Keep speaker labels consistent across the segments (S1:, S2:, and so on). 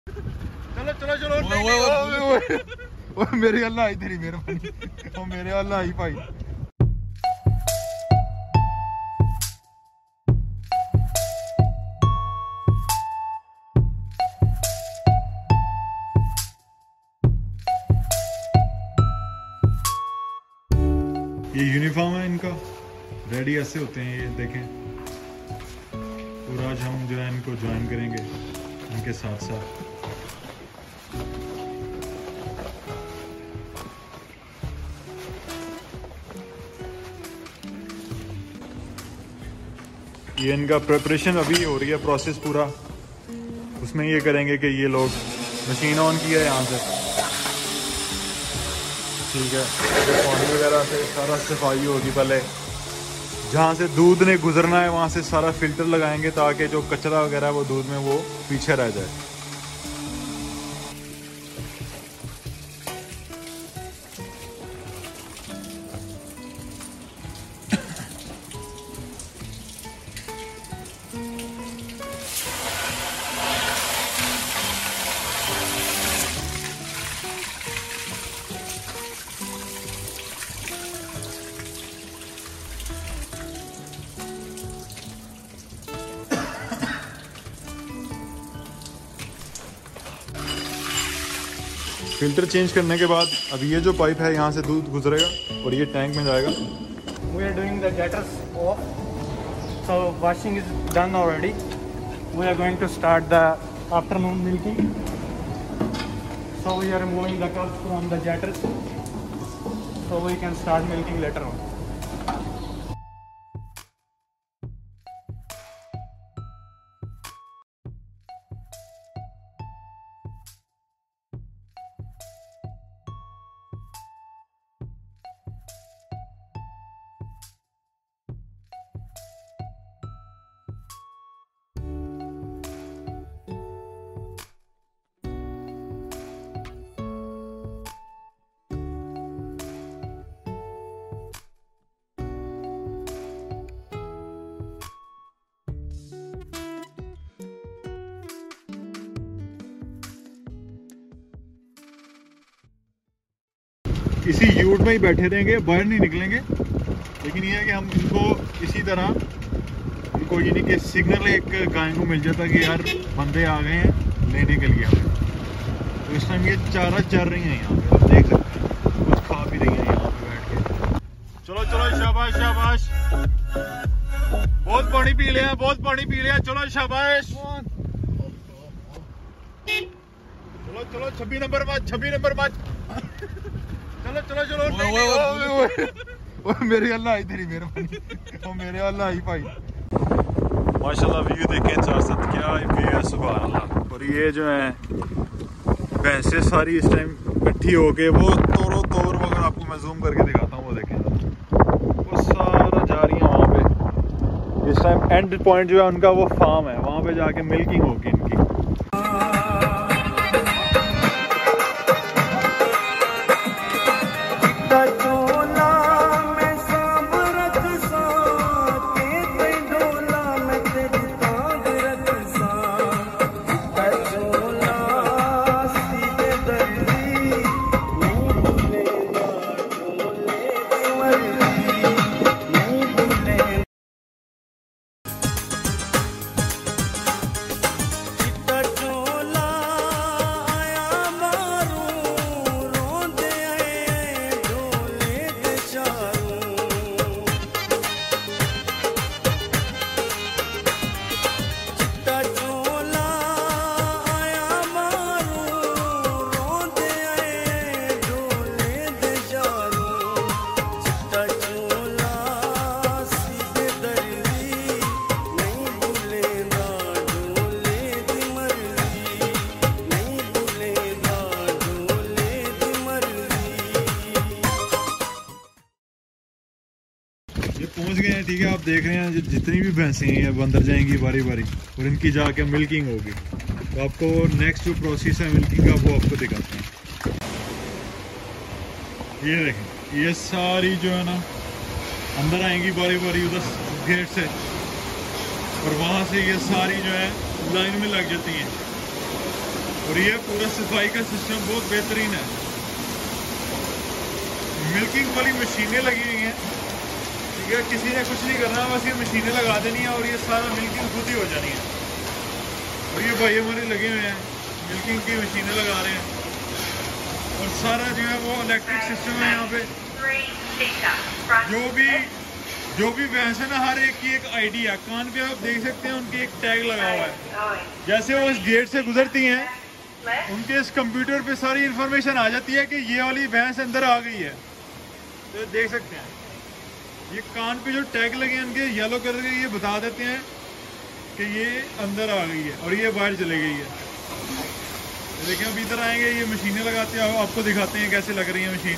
S1: चलो चलो चलो। मेरे अल्लाह आई तेरी मेहरबानी, मेरे अल्लाह आई भाई। ये यूनिफॉर्म है इनका, रेडी ऐसे होते हैं ये देखें। और आज हम जो है इनको ज्वाइन करेंगे इनके साथ साथ। ये इनका प्रिपरेशन अभी हो रही है, प्रोसेस पूरा। उसमें ये करेंगे कि ये लोग मशीन ऑन किया है यहाँ से, ठीक है। पानी वगैरह से सारा सफाई होगी, पहले जहाँ से दूध ने गुजरना है वहाँ से सारा फिल्टर लगाएंगे ताकि जो कचरा वगैरह वो दूध में वो पीछे रह जाए। फिल्टर चेंज करने के बाद अब ये जो पाइप है यहाँ से दूध गुजरेगा और ये टैंक में जाएगा।
S2: We are doing the gutters off, so washing is done already. We are going to start the afternoon milking. So we are removing the cups from the gutters, so we can start milking later on.
S1: इसी यूट में ही बैठे रहेंगे, बाहर नहीं निकलेंगे। लेकिन ये है कि हम इनको इसी तरह इनको यानी कि सिग्नल एक गाय को मिल जाता कि यार बंदे आ गए हैं लेने के लिए हमें। तो इस टाइम ये चारा चर रही हैं यहाँ पे, आप देख सकते हैं, कुछ खा भी रही हैं यहाँ पे बैठ के। चलो चलो, शाबाश शाबाश, बहुत पानी पी लिया, बहुत पानी पी लिया। चलो शाबाश, चलो चलो, 26 नंबर मैच, 26 नंबर मैच। चलो चलो चलो। मेरे अल्लाह आई तेरी मेहरबानी, मेरे अल्लाह आई भाई। माशाल्लाह व्यू देखें 4-7, क्या व्यू है, सुभान अल्लाह। और ये जो है भैंसे सारी इस टाइम इकट्ठी होके वो तोरो तोर, अगर आपको मैं जूम करके दिखाता हूँ वो देखें, वो सारा जा रही है वहाँ पे। इस टाइम एंड पॉइंट जो है उनका वो फार्म है, वहाँ पे जाके मिल्किंग होगी इनकी। पहुंच गए हैं, ठीक है। आप देख रहे हैं जितनी भी भैंसें हैं अब अंदर जाएंगी बारी बारी और इनकी जाके मिल्किंग होगी। तो आपको नेक्स्ट जो प्रोसेस है मिल्किंग का वो आपको दिखाते हैं। ये देखें, ये सारी जो है ना अंदर आएंगी बारी बारी उधर गेट से, और वहाँ से ये सारी जो है लाइन में लग जाती हैं। और ये पूरा सफाई का सिस्टम बहुत बेहतरीन है। मिल्किंग वाली मशीनें लगी हुई हैं, ठीक है, किसी ने कुछ नहीं करना, बस ये मशीनें लगा देनी है और ये सारा मिल्किंग खुद ही हो जानी है। और ये भाई हमारे लगे हुए हैं मिल्किंग की मशीनें लगा रहे हैं और सारा जो है वो इलेक्ट्रिक सिस्टम है यहाँ पे। जो भी भैंस है ना, हर एक की एक आईडी है। कान पे आप देख सकते हैं उनकी एक टैग लगा हुआ है। जैसे वो इस गेट से गुजरती हैं, उनके इस कंप्यूटर पे सारी इंफॉर्मेशन आ जाती है कि ये वाली भैंस अंदर आ गई है। तो देख सकते हैं ये कान पे जो टैग लगे हैं उनके येलो कलर के, ये बता देते हैं कि ये अंदर आ गई है और ये बाहर चले गई है। तो देखिए अब इधर आएंगे, ये मशीनें लगाते हैं, आपको दिखाते हैं कैसे लग रही है मशीन।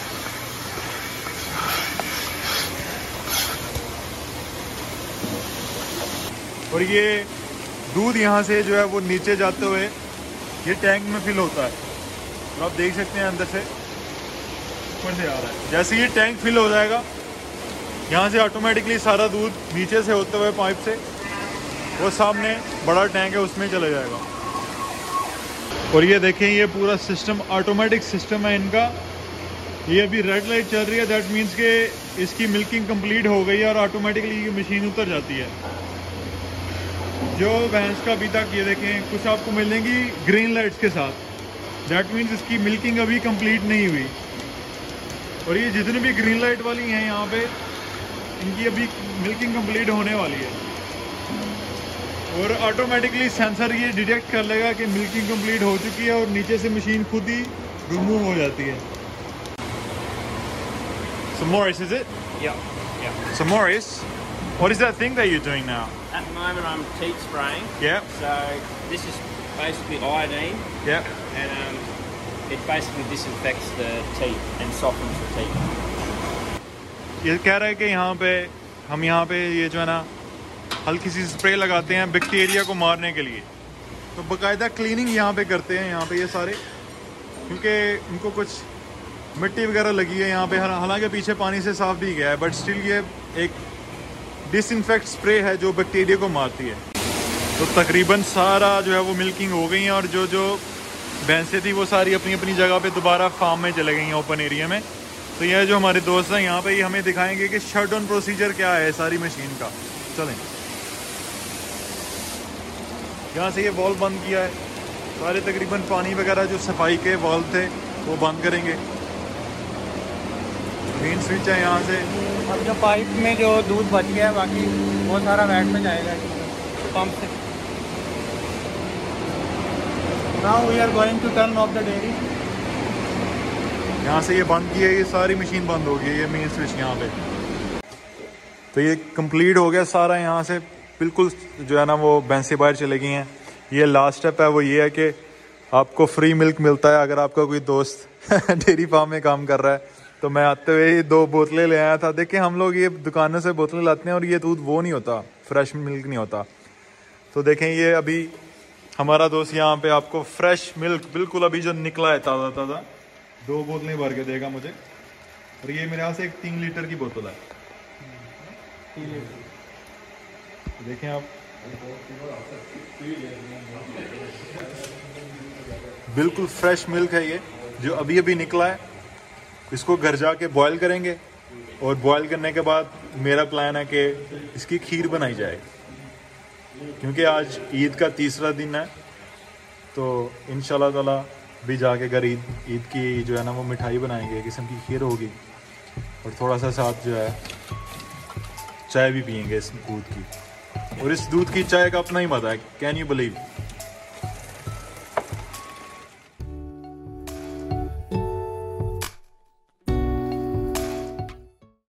S1: और ये दूध यहाँ से जो है वो नीचे जाते हुए ये टैंक में फिल होता है और आप देख सकते हैं अंदर से ऊपर से आ रहा है। जैसे ये टैंक फिल हो जाएगा, यहाँ से ऑटोमेटिकली सारा दूध नीचे से होते हुए पाइप से वो सामने बड़ा टैंक है उसमें चला जाएगा। और ये देखें, ये पूरा सिस्टम ऑटोमेटिक सिस्टम है इनका। ये अभी रेड लाइट चल रही है, दैट मीन्स के इसकी मिल्किंग कंप्लीट हो गई है और ऑटोमेटिकली ये मशीन उतर जाती है। जो भैंस का अभी तक ये देखें कुछ आपको मिलेंगी ग्रीन लाइट्स के साथ, दैट मीन्स इसकी मिल्किंग अभी कंप्लीट नहीं हुई। और ये जितनी भी ग्रीन लाइट वाली हैं यहाँ पे, इनकी अभी मिल्किंग कंप्लीट होने वाली है और ऑटोमेटिकली सेंसर ये डिटेक्ट कर लेगा कि मिल्किंग कंप्लीट हो चुकी है और नीचे से मशीन खुद ही रिमूव हो जाती है। So Maurice, is it?
S3: Yeah.
S1: So Maurice, what is that thing that you're doing now?
S3: At the moment I'm teat spraying.
S1: Yeah.
S3: So this is basically iodine.
S1: Yeah.
S3: And it basically disinfects the teat and softens the teat.
S1: ये कह रहा है कि हम यहाँ पे ये जो है ना हल्की सी स्प्रे लगाते हैं बैक्टीरिया को मारने के लिए। तो बाकायदा क्लीनिंग यहाँ पे करते हैं यहाँ पे ये सारे, क्योंकि उनको कुछ मिट्टी वगैरह लगी है यहाँ पे। हालांकि पीछे पानी से साफ भी गया है, बट स्टिल ये एक डिसइंफेक्ट स्प्रे है जो बैक्टीरिया को मारती है। तो तकरीबन सारा जो है वो मिल्किंग हो गई है और जो जो भैंसें थी वो सारी अपनी अपनी जगह पे दोबारा फार्म में चले गई हैं, ओपन एरिया में। तो ये जो हमारे दोस्त हैं यहाँ पे, ये हमें दिखाएंगे कि शट डाउन प्रोसीजर क्या है सारी मशीन का। चलें, यहाँ से ये वॉल्व बंद किया है, सारे तकरीबन पानी वगैरह जो सफाई के वॉल्व थे वो बंद करेंगे। मेन स्विच है यहाँ से।
S2: अब जो पाइप में जो दूध बच गया है बाकी वो सारा वैट में जाएगा पंप से। Now we are going to turn off the dairy.
S1: यहाँ से ये बंद किया, ये सारी मशीन बंद हो गई, ये मेन स्विच यहाँ पे। तो ये कंप्लीट हो गया सारा, यहाँ से बिल्कुल जो है ना वो भैंसें बाहर चले गई हैं। ये लास्ट स्टेप है, वो ये है कि आपको फ्री मिल्क मिलता है अगर आपका कोई दोस्त डेयरी फार्म में काम कर रहा है। तो मैं आते हुए 2 बोतलें ले आया था। देखिए हम लोग ये दुकानों से बोतलें लाते हैं और ये दूध वो नहीं होता, फ्रेश मिल्क नहीं होता। तो देखें ये अभी हमारा दोस्त यहाँ पे आपको फ्रेश मिल्क बिल्कुल अभी जो निकला है ताज़ा ताज़ा 2 बोतलें भर के देगा मुझे। और ये मेरे यहाँ से एक 3 लीटर की बोतल है। देखें आप, बिल्कुल फ्रेश मिल्क है ये जो अभी अभी निकला है। इसको घर जाके बॉयल करेंगे और बॉयल करने के बाद मेरा प्लान है कि इसकी खीर बनाई जाए, क्योंकि आज ईद का 3रा दिन है। तो इंशाल्लाह ताला भी जाके घर ईद की जो है ना वो मिठाई बनाएंगे, किस्म की खीर होगी और थोड़ा सा साथ जो है चाय भी पियेंगे इस दूध की। और इस दूध की चाय का अपना ही मज़ा है, कैन यू बिलीव।